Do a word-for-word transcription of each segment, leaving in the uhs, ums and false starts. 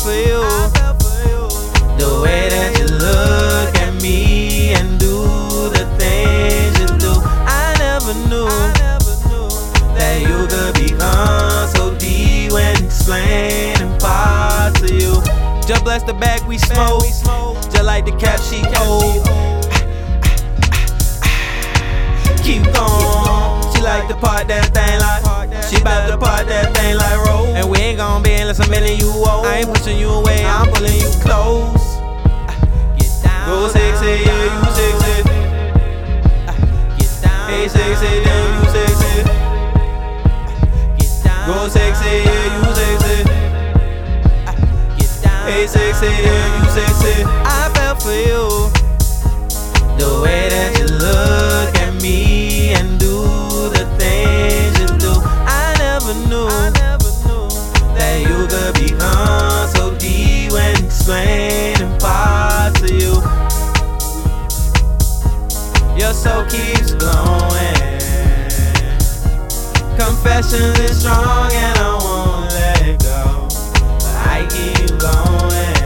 for you. The way that you look at me and do the things you do. I never knew that you could become so deep when explaining parts of you. Just bless the bag we smoke, just like the cap she hold. Keep going. She like to part that thing like, she bout to part that thing like roll. And we ain't gon' be unless I'm in you old. I ain't pushing you away, I'm pulling you close. Go sexy, yeah, you sexy. Hey sexy, damn you sexy. Go sexy, yeah, you sexy. Hey sexy, yeah, you sexy. I fell for you. The way that you look at me and do the things you do. I never knew that you could become so deep when explaining parts of you. Your soul keeps glowing. Confessions is strong and I won't let it go, but I keep going.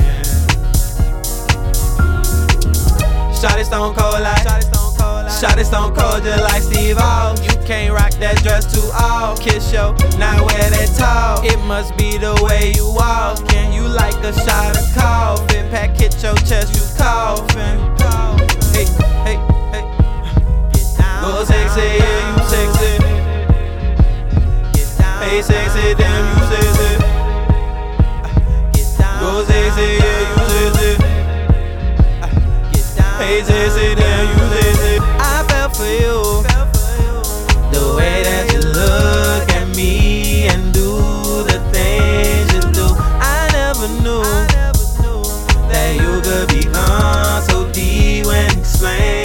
Shawty stone cold like, shawty stone cold just like Steve O. You can't rock that dress too off. Kiss yo, not wear that tall. It must be the way you walk. Can you like a shot of coffee? Pack hit your chest, you coughing. Hey, hey, hey. Go sexy, yeah, you sexy. Hey sexy, damn you sexy. Go sexy, yeah, you sexy. Hey sexy, damn you sexy. I fell for you. The way that you look at me and do the things you do. I never knew that you could become so deep when explaining